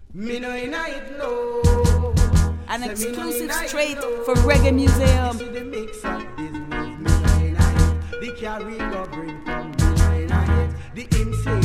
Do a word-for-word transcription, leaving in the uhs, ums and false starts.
Me no in it, no. An exclusive straight for Reggae Museum. The mix of this move, me no in it. The carry go bring from me no in it. The M C